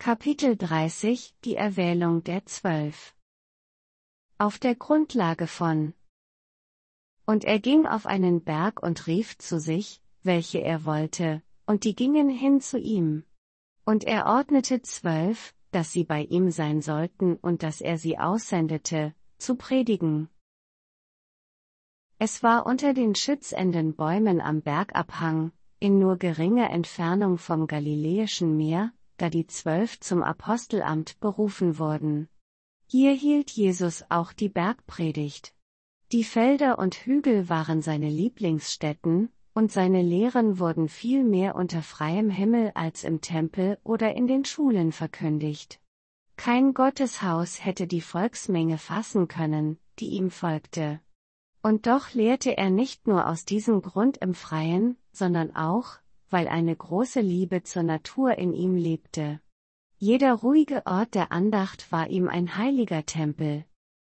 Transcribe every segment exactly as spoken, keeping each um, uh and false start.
Kapitel dreißig – Die Erwählung der Zwölf. Auf der Grundlage von Und er ging auf einen Berg und rief zu sich, welche er wollte, und die gingen hin zu ihm. Und er ordnete zwölf, dass sie bei ihm sein sollten und dass er sie aussendete, zu predigen. Es war unter den schützenden Bäumen am Bergabhang, in nur geringer Entfernung vom Galiläischen Meer, da die Zwölf zum Apostelamt berufen wurden. Hier hielt Jesus auch die Bergpredigt. Die Felder und Hügel waren seine Lieblingsstätten, und seine Lehren wurden viel mehr unter freiem Himmel als im Tempel oder in den Schulen verkündigt. Kein Gotteshaus hätte die Volksmenge fassen können, die ihm folgte. Und doch lehrte er nicht nur aus diesem Grund im Freien, sondern auch, weil eine große Liebe zur Natur in ihm lebte. Jeder ruhige Ort der Andacht war ihm ein heiliger Tempel.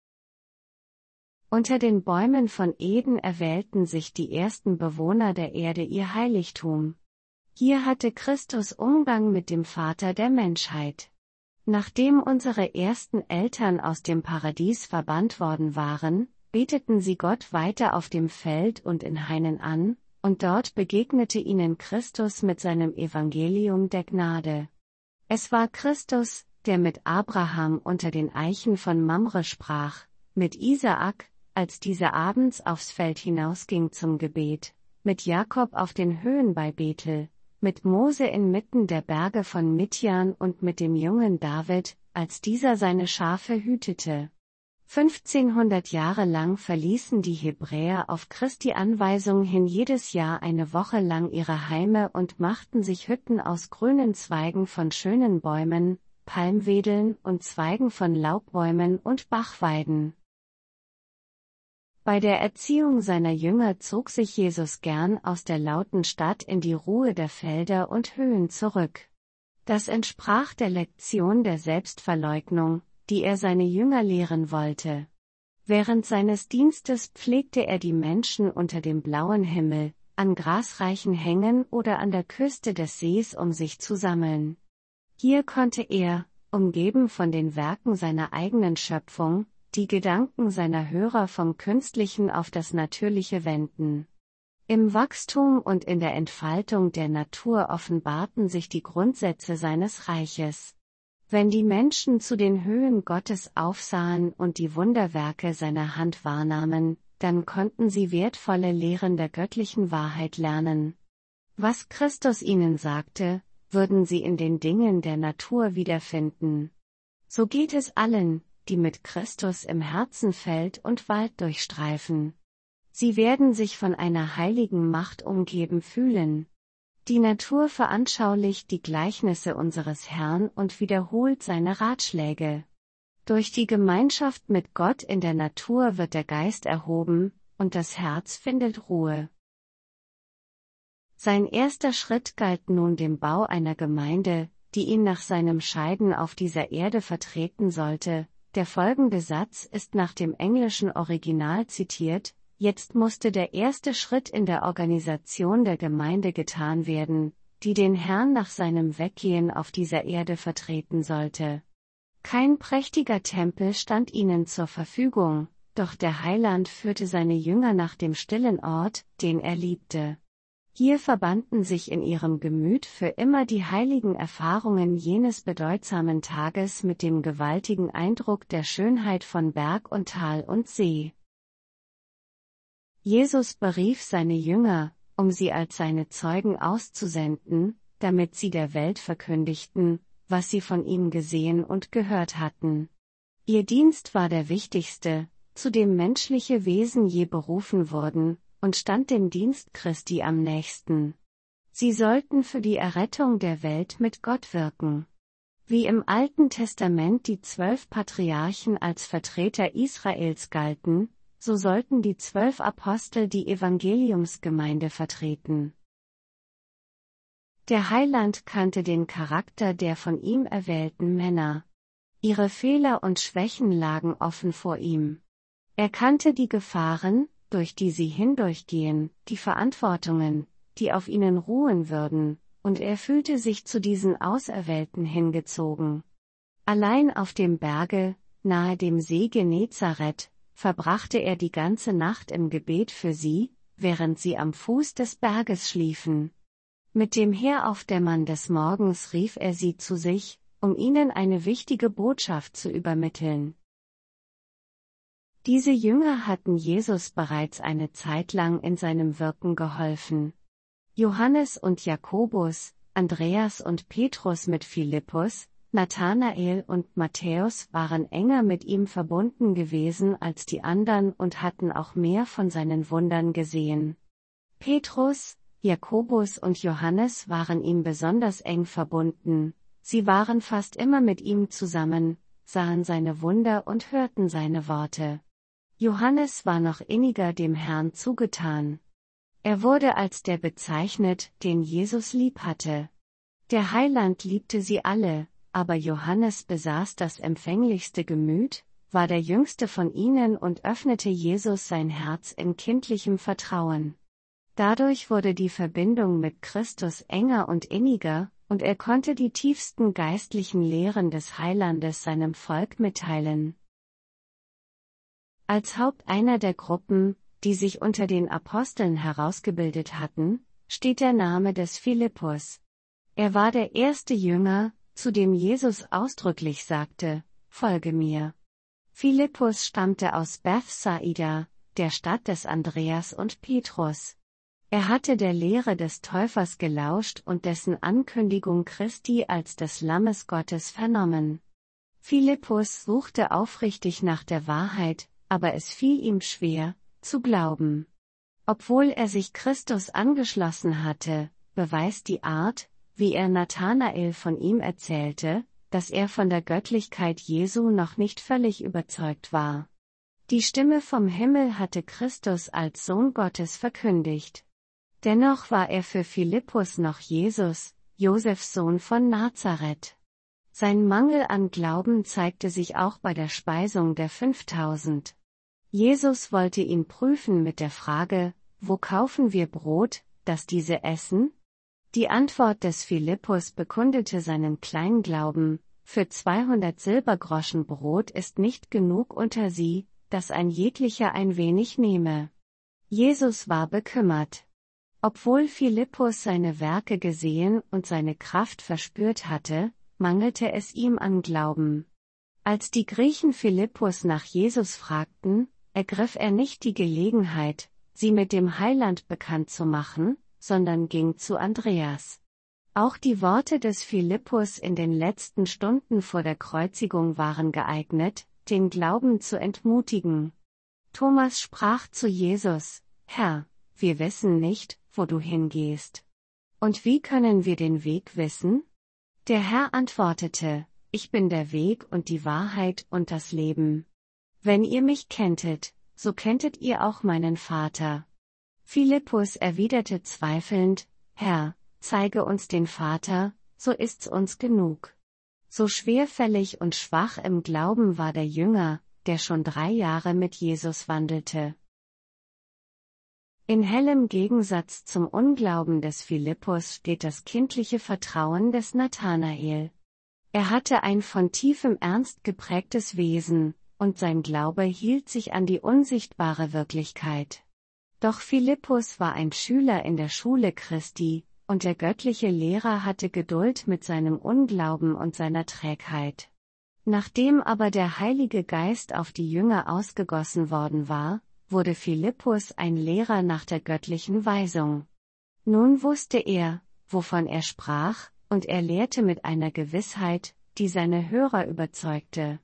Unter den Bäumen von Eden erwählten sich die ersten Bewohner der Erde ihr Heiligtum. Hier hatte Christus Umgang mit dem Vater der Menschheit. Nachdem unsere ersten Eltern aus dem Paradies verbannt worden waren, beteten sie Gott weiter auf dem Feld und in Hainen an, und dort begegnete ihnen Christus mit seinem Evangelium der Gnade. Es war Christus, der mit Abraham unter den Eichen von Mamre sprach, mit Isaak, als dieser abends aufs Feld hinausging zum Gebet, mit Jakob auf den Höhen bei Bethel, mit Mose inmitten der Berge von Midjan und mit dem jungen David, als dieser seine Schafe hütete. fünfzehnhundert Jahre lang verließen die Hebräer auf Christi Anweisung hin jedes Jahr eine Woche lang ihre Heime und machten sich Hütten aus grünen Zweigen von schönen Bäumen, Palmwedeln und Zweigen von Laubbäumen und Bachweiden. Bei der Erziehung seiner Jünger zog sich Jesus gern aus der lauten Stadt in die Ruhe der Felder und Höhen zurück. Das entsprach der Lektion der Selbstverleugnung, die er seine Jünger lehren wollte. Während seines Dienstes pflegte er die Menschen unter dem blauen Himmel, an grasreichen Hängen oder an der Küste des Sees um sich zu sammeln. Hier konnte er, umgeben von den Werken seiner eigenen Schöpfung, die Gedanken seiner Hörer vom Künstlichen auf das Natürliche wenden. Im Wachstum und in der Entfaltung der Natur offenbarten sich die Grundsätze seines Reiches. Wenn die Menschen zu den Höhen Gottes aufsahen und die Wunderwerke seiner Hand wahrnahmen, dann konnten sie wertvolle Lehren der göttlichen Wahrheit lernen. Was Christus ihnen sagte, würden sie in den Dingen der Natur wiederfinden. So geht es allen, die mit Christus im Herzen Feld und Wald durchstreifen. Sie werden sich von einer heiligen Macht umgeben fühlen. Die Natur veranschaulicht die Gleichnisse unseres Herrn und wiederholt seine Ratschläge. Durch die Gemeinschaft mit Gott in der Natur wird der Geist erhoben, und das Herz findet Ruhe. Sein erster Schritt galt nun dem Bau einer Gemeinde, die ihn nach seinem Scheiden auf dieser Erde vertreten sollte. Der folgende Satz ist nach dem englischen Original zitiert: Jetzt musste der erste Schritt in der Organisation der Gemeinde getan werden, die den Herrn nach seinem Weggehen auf dieser Erde vertreten sollte. Kein prächtiger Tempel stand ihnen zur Verfügung, doch der Heiland führte seine Jünger nach dem stillen Ort, den er liebte. Hier verbanden sich in ihrem Gemüt für immer die heiligen Erfahrungen jenes bedeutsamen Tages mit dem gewaltigen Eindruck der Schönheit von Berg und Tal und See. Jesus berief seine Jünger, um sie als seine Zeugen auszusenden, damit sie der Welt verkündigten, was sie von ihm gesehen und gehört hatten. Ihr Dienst war der wichtigste, zu dem menschliche Wesen je berufen wurden, und stand dem Dienst Christi am nächsten. Sie sollten für die Errettung der Welt mit Gott wirken. Wie im Alten Testament die zwölf Patriarchen als Vertreter Israels galten, so sollten die zwölf Apostel die Evangeliumsgemeinde vertreten. Der Heiland kannte den Charakter der von ihm erwählten Männer. Ihre Fehler und Schwächen lagen offen vor ihm. Er kannte die Gefahren, durch die sie hindurchgehen, die Verantwortungen, die auf ihnen ruhen würden, und er fühlte sich zu diesen Auserwählten hingezogen. Allein auf dem Berge, nahe dem See Genezareth, verbrachte er die ganze Nacht im Gebet für sie, während sie am Fuß des Berges schliefen. Mit dem Heraufdämmern des Morgens rief er sie zu sich, um ihnen eine wichtige Botschaft zu übermitteln. Diese Jünger hatten Jesus bereits eine Zeit lang in seinem Wirken geholfen. Johannes und Jakobus, Andreas und Petrus mit Philippus, Nathanael und Matthäus waren enger mit ihm verbunden gewesen als die anderen und hatten auch mehr von seinen Wundern gesehen. Petrus, Jakobus und Johannes waren ihm besonders eng verbunden, sie waren fast immer mit ihm zusammen, sahen seine Wunder und hörten seine Worte. Johannes war noch inniger dem Herrn zugetan. Er wurde als der bezeichnet, den Jesus lieb hatte. Der Heiland liebte sie alle, aber Johannes besaß das empfänglichste Gemüt, war der jüngste von ihnen und öffnete Jesus sein Herz in kindlichem Vertrauen. Dadurch wurde die Verbindung mit Christus enger und inniger, und er konnte die tiefsten geistlichen Lehren des Heilandes seinem Volk mitteilen. Als Haupt einer der Gruppen, die sich unter den Aposteln herausgebildet hatten, steht der Name des Philippus. Er war der erste Jünger, zu dem Jesus ausdrücklich sagte, »Folge mir«. Philippus stammte aus Bethsaida, der Stadt des Andreas und Petrus. Er hatte der Lehre des Täufers gelauscht und dessen Ankündigung Christi als des Lammes Gottes vernommen. Philippus suchte aufrichtig nach der Wahrheit, aber es fiel ihm schwer, zu glauben. Obwohl er sich Christus angeschlossen hatte, beweist die Art, wie er Nathanael von ihm erzählte, dass er von der Göttlichkeit Jesu noch nicht völlig überzeugt war. Die Stimme vom Himmel hatte Christus als Sohn Gottes verkündigt. Dennoch war er für Philippus noch Jesus, Josefs Sohn von Nazareth. Sein Mangel an Glauben zeigte sich auch bei der Speisung der fünftausend. Jesus wollte ihn prüfen mit der Frage, wo kaufen wir Brot, dass diese essen? Die Antwort des Philippus bekundete seinen Kleinglauben, für zweihundert Silbergroschen Brot ist nicht genug unter sie, dass ein jeglicher ein wenig nehme. Jesus war bekümmert. Obwohl Philippus seine Werke gesehen und seine Kraft verspürt hatte, mangelte es ihm an Glauben. Als die Griechen Philippus nach Jesus fragten, ergriff er nicht die Gelegenheit, sie mit dem Heiland bekannt zu machen, sondern ging zu Andreas. Auch die Worte des Philippus in den letzten Stunden vor der Kreuzigung waren geeignet, den Glauben zu entmutigen. Thomas sprach zu Jesus, »Herr, wir wissen nicht, wo du hingehst. Und wie können wir den Weg wissen?« Der Herr antwortete, »Ich bin der Weg und die Wahrheit und das Leben. Wenn ihr mich kenntet, so kenntet ihr auch meinen Vater.« Philippus erwiderte zweifelnd, »Herr, zeige uns den Vater, so ist's uns genug.« So schwerfällig und schwach im Glauben war der Jünger, der schon drei Jahre mit Jesus wandelte. In hellem Gegensatz zum Unglauben des Philippus steht das kindliche Vertrauen des Nathanael. Er hatte ein von tiefem Ernst geprägtes Wesen, und sein Glaube hielt sich an die unsichtbare Wirklichkeit. Doch Philippus war ein Schüler in der Schule Christi, und der göttliche Lehrer hatte Geduld mit seinem Unglauben und seiner Trägheit. Nachdem aber der Heilige Geist auf die Jünger ausgegossen worden war, wurde Philippus ein Lehrer nach der göttlichen Weisung. Nun wusste er, wovon er sprach, und er lehrte mit einer Gewissheit, die seine Hörer überzeugte.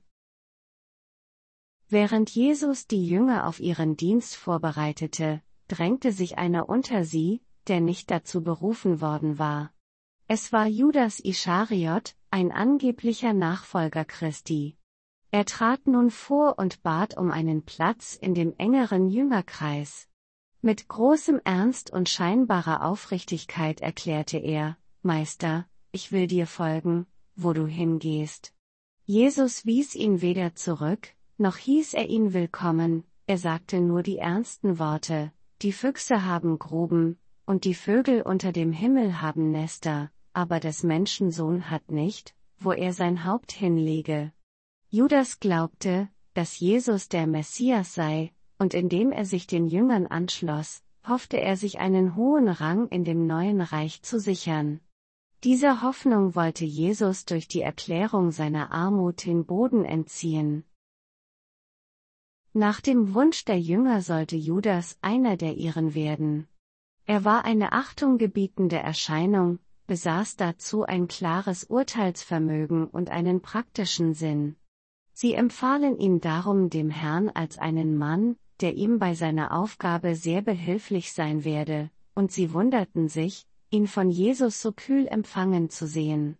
Während Jesus die Jünger auf ihren Dienst vorbereitete, drängte sich einer unter sie, der nicht dazu berufen worden war. Es war Judas Ischariot, ein angeblicher Nachfolger Christi. Er trat nun vor und bat um einen Platz in dem engeren Jüngerkreis. Mit großem Ernst und scheinbarer Aufrichtigkeit erklärte er, »Meister, ich will dir folgen, wo du hingehst.« Jesus wies ihn weder zurück, noch hieß er ihn willkommen, er sagte nur die ernsten Worte, »Die Füchse haben Gruben, und die Vögel unter dem Himmel haben Nester, aber des Menschen Sohn hat nicht, wo er sein Haupt hinlege. Judas glaubte, dass Jesus der Messias sei, und indem er sich den Jüngern anschloss, hoffte er sich einen hohen Rang in dem neuen Reich zu sichern. Dieser Hoffnung wollte Jesus durch die Erklärung seiner Armut den Boden entziehen. Nach dem Wunsch der Jünger sollte Judas einer der ihren werden. Er war eine achtunggebietende Erscheinung, besaß dazu ein klares Urteilsvermögen und einen praktischen Sinn. Sie empfahlen ihn darum dem Herrn als einen Mann, der ihm bei seiner Aufgabe sehr behilflich sein werde, und sie wunderten sich, ihn von Jesus so kühl empfangen zu sehen.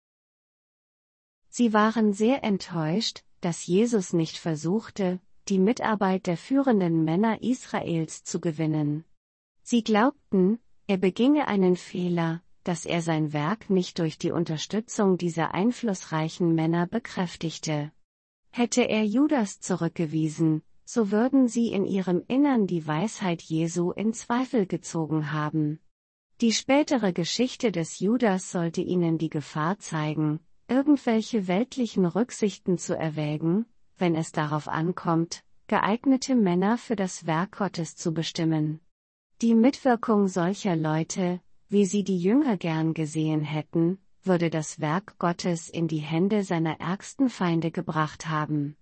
Sie waren sehr enttäuscht, dass Jesus nicht versuchte, die Mitarbeit der führenden Männer Israels zu gewinnen. Sie glaubten, er beginge einen Fehler, dass er sein Werk nicht durch die Unterstützung dieser einflussreichen Männer bekräftigte. Hätte er Judas zurückgewiesen, so würden sie in ihrem Innern die Weisheit Jesu in Zweifel gezogen haben. Die spätere Geschichte des Judas sollte ihnen die Gefahr zeigen, irgendwelche weltlichen Rücksichten zu erwägen, wenn es darauf ankommt, geeignete Männer für das Werk Gottes zu bestimmen. Die Mitwirkung solcher Leute, wie sie die Jünger gern gesehen hätten, würde das Werk Gottes in die Hände seiner ärgsten Feinde gebracht haben.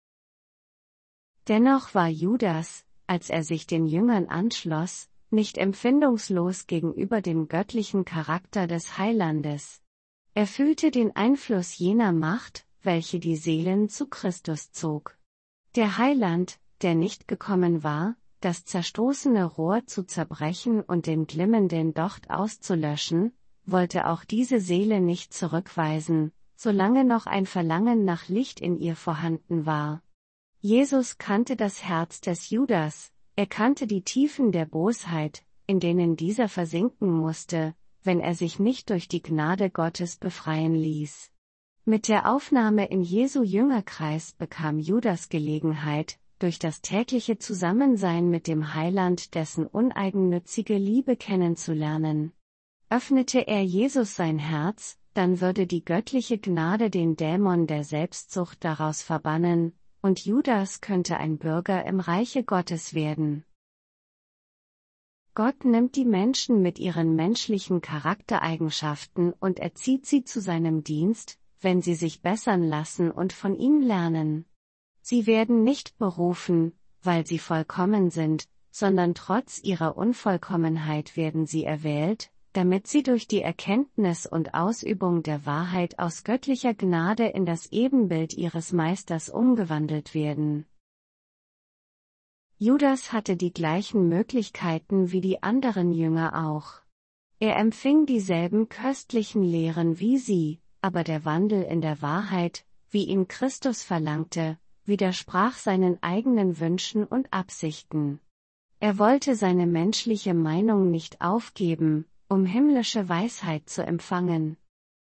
Dennoch war Judas, als er sich den Jüngern anschloss, nicht empfindungslos gegenüber dem göttlichen Charakter des Heilandes. Er fühlte den Einfluss jener Macht, welche die Seelen zu Christus zog. Der Heiland, der nicht gekommen war, das zerstoßene Rohr zu zerbrechen und den glimmenden Docht auszulöschen, wollte auch diese Seele nicht zurückweisen, solange noch ein Verlangen nach Licht in ihr vorhanden war. Jesus kannte das Herz des Judas, er kannte die Tiefen der Bosheit, in denen dieser versinken musste, wenn er sich nicht durch die Gnade Gottes befreien ließ. Mit der Aufnahme in Jesu Jüngerkreis bekam Judas Gelegenheit, durch das tägliche Zusammensein mit dem Heiland dessen uneigennützige Liebe kennenzulernen. Öffnete er Jesus sein Herz, dann würde die göttliche Gnade den Dämon der Selbstsucht daraus verbannen, und Judas könnte ein Bürger im Reiche Gottes werden. Gott nimmt die Menschen mit ihren menschlichen Charaktereigenschaften und erzieht sie zu seinem Dienst, wenn sie sich bessern lassen und von ihm lernen. Sie werden nicht berufen, weil sie vollkommen sind, sondern trotz ihrer Unvollkommenheit werden sie erwählt, damit sie durch die Erkenntnis und Ausübung der Wahrheit aus göttlicher Gnade in das Ebenbild ihres Meisters umgewandelt werden. Judas hatte die gleichen Möglichkeiten wie die anderen Jünger auch. Er empfing dieselben köstlichen Lehren wie sie, aber der Wandel in der Wahrheit, wie ihn Christus verlangte, widersprach seinen eigenen Wünschen und Absichten. Er wollte seine menschliche Meinung nicht aufgeben, um himmlische Weisheit zu empfangen.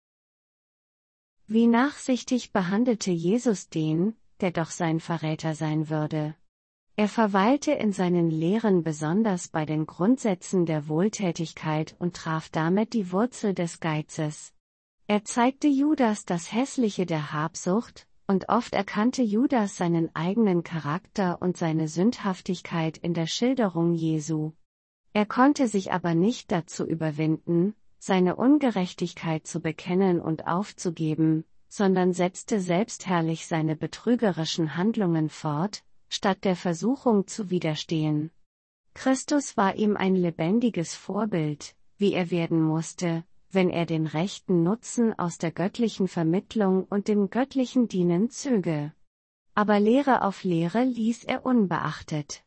Wie nachsichtig behandelte Jesus den, der doch sein Verräter sein würde. Er verweilte in seinen Lehren besonders bei den Grundsätzen der Wohltätigkeit und traf damit die Wurzel des Geizes. Er zeigte Judas das Hässliche der Habsucht, und oft erkannte Judas seinen eigenen Charakter und seine Sündhaftigkeit in der Schilderung Jesu. Er konnte sich aber nicht dazu überwinden, seine Ungerechtigkeit zu bekennen und aufzugeben, sondern setzte selbstherrlich seine betrügerischen Handlungen fort, statt der Versuchung zu widerstehen. Christus war ihm ein lebendiges Vorbild, wie er werden musste, wenn er den rechten Nutzen aus der göttlichen Vermittlung und dem göttlichen Dienen zöge. Aber Lehre auf Lehre ließ er unbeachtet.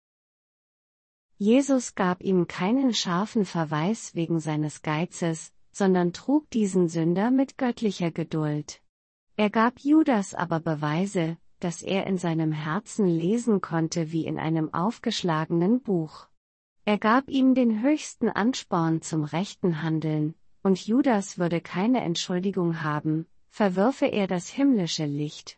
Jesus gab ihm keinen scharfen Verweis wegen seines Geizes, sondern trug diesen Sünder mit göttlicher Geduld. Er gab Judas aber Beweise, dass er in seinem Herzen lesen konnte wie in einem aufgeschlagenen Buch. Er gab ihm den höchsten Ansporn zum rechten Handeln, und Judas würde keine Entschuldigung haben, verwürfe er das himmlische Licht.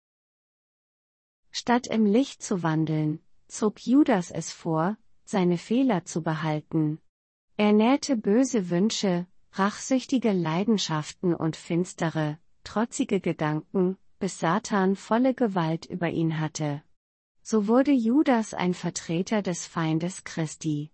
Statt im Licht zu wandeln, zog Judas es vor, seine Fehler zu behalten. Er nährte böse Wünsche, rachsüchtige Leidenschaften und finstere, trotzige Gedanken, bis Satan volle Gewalt über ihn hatte. So wurde Judas ein Vertreter des Feindes Christi.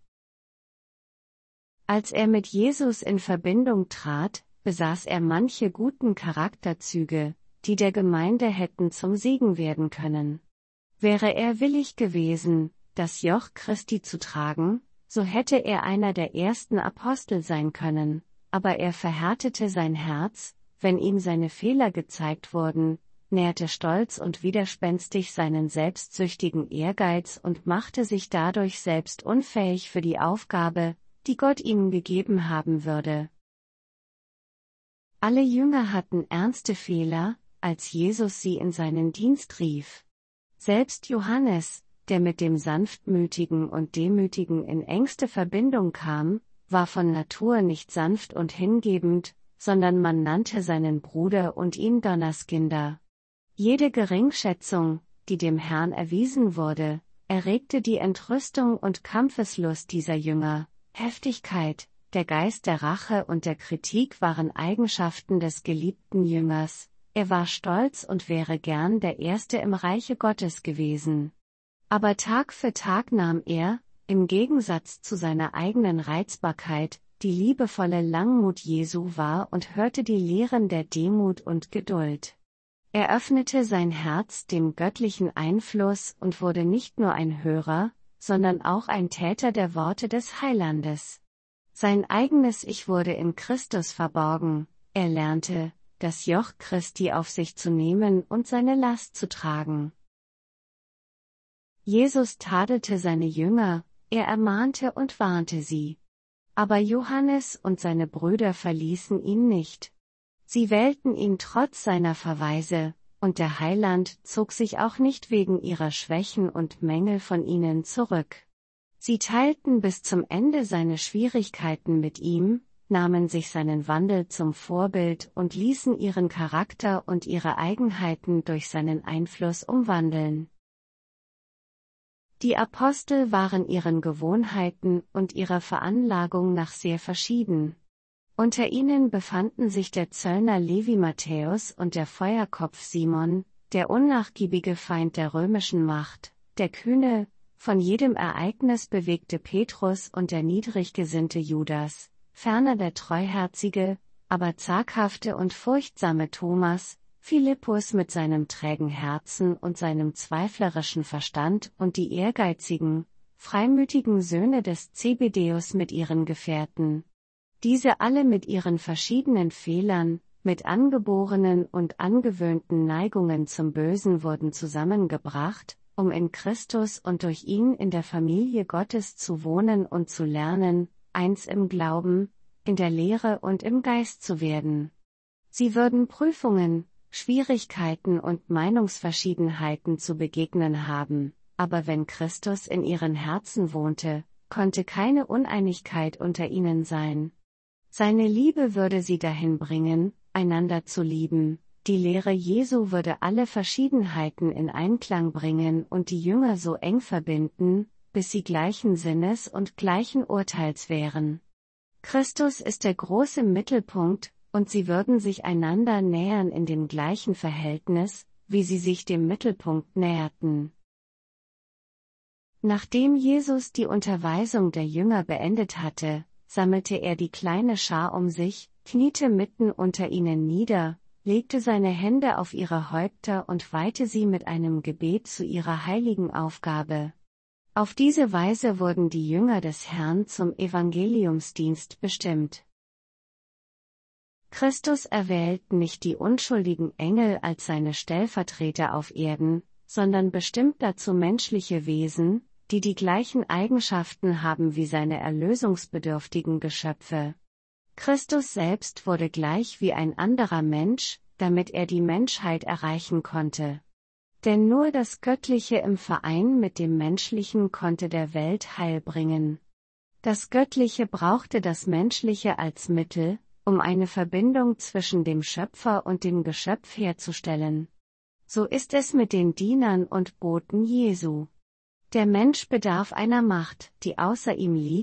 Als er mit Jesus in Verbindung trat, besaß er manche guten Charakterzüge, die der Gemeinde hätten zum Segen werden können. Wäre er willig gewesen, das Joch Christi zu tragen, so hätte er einer der ersten Apostel sein können, aber er verhärtete sein Herz, wenn ihm seine Fehler gezeigt wurden, nährte stolz und widerspenstig seinen selbstsüchtigen Ehrgeiz und machte sich dadurch selbst unfähig für die Aufgabe, die Gott ihm gegeben haben würde. Alle Jünger hatten ernste Fehler, als Jesus sie in seinen Dienst rief. Selbst Johannes, der mit dem Sanftmütigen und Demütigen in engste Verbindung kam, war von Natur nicht sanft und hingebend, sondern man nannte seinen Bruder und ihn Donnerskinder. Jede Geringschätzung, die dem Herrn erwiesen wurde, erregte die Entrüstung und Kampfeslust dieser Jünger. Heftigkeit, der Geist der Rache und der Kritik waren Eigenschaften des geliebten Jüngers. Er war stolz und wäre gern der Erste im Reiche Gottes gewesen. Aber Tag für Tag nahm er, im Gegensatz zu seiner eigenen Reizbarkeit, die liebevolle Langmut Jesu wahr und hörte die Lehren der Demut und Geduld. Er öffnete sein Herz dem göttlichen Einfluss und wurde nicht nur ein Hörer, sondern auch ein Täter der Worte des Heilandes. Sein eigenes Ich wurde in Christus verborgen, er lernte, das Joch Christi auf sich zu nehmen und seine Last zu tragen. Jesus tadelte seine Jünger, er ermahnte und warnte sie. Aber Johannes und seine Brüder verließen ihn nicht. Sie wählten ihn trotz seiner Verweise, und der Heiland zog sich auch nicht wegen ihrer Schwächen und Mängel von ihnen zurück. Sie teilten bis zum Ende seine Schwierigkeiten mit ihm, nahmen sich seinen Wandel zum Vorbild und ließen ihren Charakter und ihre Eigenheiten durch seinen Einfluss umwandeln. Die Apostel waren ihren Gewohnheiten und ihrer Veranlagung nach sehr verschieden. Unter ihnen befanden sich der Zöllner Levi Matthäus und der Feuerkopf Simon, der unnachgiebige Feind der römischen Macht, der kühne, von jedem Ereignis bewegte Petrus und der niedrig gesinnte Judas, ferner der treuherzige, aber zaghafte und furchtsame Thomas, Philippus mit seinem trägen Herzen und seinem zweiflerischen Verstand und die ehrgeizigen, freimütigen Söhne des Zebedäus mit ihren Gefährten. Diese alle mit ihren verschiedenen Fehlern, mit angeborenen und angewöhnten Neigungen zum Bösen wurden zusammengebracht, um in Christus und durch ihn in der Familie Gottes zu wohnen und zu lernen, eins im Glauben, in der Lehre und im Geist zu werden. Sie würden Prüfungen, Schwierigkeiten und Meinungsverschiedenheiten zu begegnen haben, aber wenn Christus in ihren Herzen wohnte, konnte keine Uneinigkeit unter ihnen sein. Seine Liebe würde sie dahin bringen, einander zu lieben. Die Lehre Jesu würde alle Verschiedenheiten in Einklang bringen und die Jünger so eng verbinden, bis sie gleichen Sinnes und gleichen Urteils wären. Christus ist der große Mittelpunkt, und sie würden sich einander nähern in dem gleichen Verhältnis, wie sie sich dem Mittelpunkt näherten. Nachdem Jesus die Unterweisung der Jünger beendet hatte, sammelte er die kleine Schar um sich, kniete mitten unter ihnen nieder, legte seine Hände auf ihre Häupter und weihte sie mit einem Gebet zu ihrer heiligen Aufgabe. Auf diese Weise wurden die Jünger des Herrn zum Evangeliumsdienst bestimmt. Christus erwählt nicht die unschuldigen Engel als seine Stellvertreter auf Erden, sondern bestimmt dazu menschliche Wesen, die die gleichen Eigenschaften haben wie seine erlösungsbedürftigen Geschöpfe. Christus selbst wurde gleich wie ein anderer Mensch, damit er die Menschheit erreichen konnte. Denn nur das Göttliche im Verein mit dem Menschlichen konnte der Welt Heil bringen. Das Göttliche brauchte das Menschliche als Mittel, um eine Verbindung zwischen dem Schöpfer und dem Geschöpf herzustellen. So ist es mit den Dienern und Boten Jesu. Der Mensch bedarf einer Macht, die außer ihm liegt,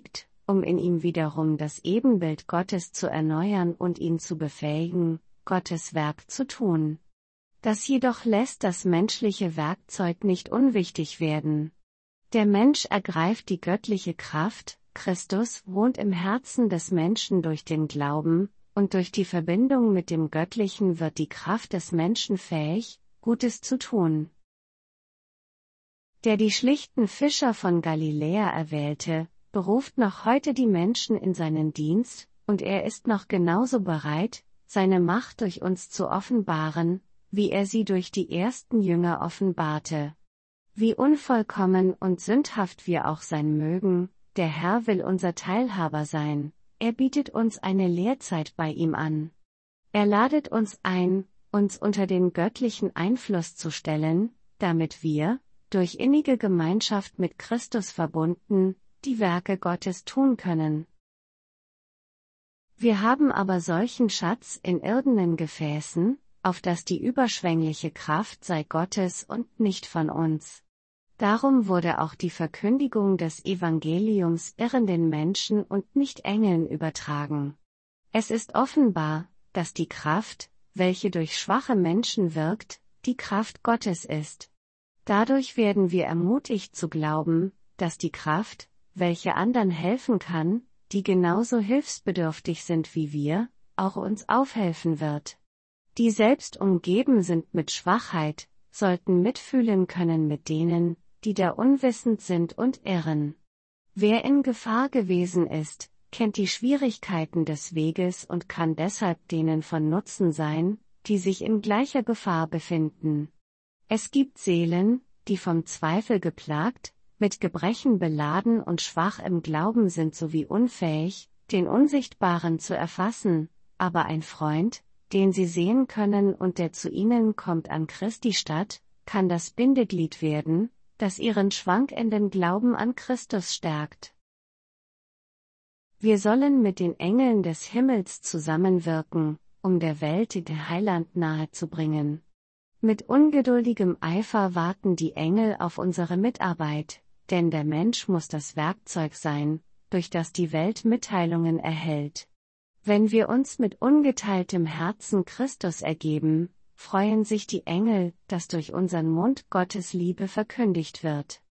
um in ihm wiederum das Ebenbild Gottes zu erneuern und ihn zu befähigen, Gottes Werk zu tun. Das jedoch lässt das menschliche Werkzeug nicht unwichtig werden. Der Mensch ergreift die göttliche Kraft, Christus wohnt im Herzen des Menschen durch den Glauben, und durch die Verbindung mit dem Göttlichen wird die Kraft des Menschen fähig, Gutes zu tun. Der die schlichten Fischer von Galiläa erwählte, beruft noch heute die Menschen in seinen Dienst, und er ist noch genauso bereit, seine Macht durch uns zu offenbaren, wie er sie durch die ersten Jünger offenbarte. Wie unvollkommen und sündhaft wir auch sein mögen, der Herr will unser Teilhaber sein, er bietet uns eine Lehrzeit bei ihm an. Er ladet uns ein, uns unter den göttlichen Einfluss zu stellen, damit wir, durch innige Gemeinschaft mit Christus verbunden, die Werke Gottes tun können. Wir haben aber solchen Schatz in irdenen Gefäßen, auf dass die überschwängliche Kraft sei Gottes und nicht von uns. Darum wurde auch die Verkündigung des Evangeliums irrenden Menschen und nicht Engeln übertragen. Es ist offenbar, dass die Kraft, welche durch schwache Menschen wirkt, die Kraft Gottes ist. Dadurch werden wir ermutigt zu glauben, dass die Kraft, welche anderen helfen kann, die genauso hilfsbedürftig sind wie wir, auch uns aufhelfen wird. Die selbst umgeben sind mit Schwachheit, sollten mitfühlen können mit denen, die da unwissend sind und irren. Wer in Gefahr gewesen ist, kennt die Schwierigkeiten des Weges und kann deshalb denen von Nutzen sein, die sich in gleicher Gefahr befinden. Es gibt Seelen, die vom Zweifel geplagt, mit Gebrechen beladen und schwach im Glauben sind sowie unfähig, den Unsichtbaren zu erfassen, aber ein Freund, den sie sehen können und der zu ihnen kommt an Christi Statt, kann das Bindeglied werden, das ihren schwankenden Glauben an Christus stärkt. Wir sollen mit den Engeln des Himmels zusammenwirken, um der Welt den Heiland nahezubringen. Mit ungeduldigem Eifer warten die Engel auf unsere Mitarbeit, denn der Mensch muss das Werkzeug sein, durch das die Welt Mitteilungen erhält. Wenn wir uns mit ungeteiltem Herzen Christus ergeben, freuen sich die Engel, dass durch unseren Mund Gottes Liebe verkündigt wird.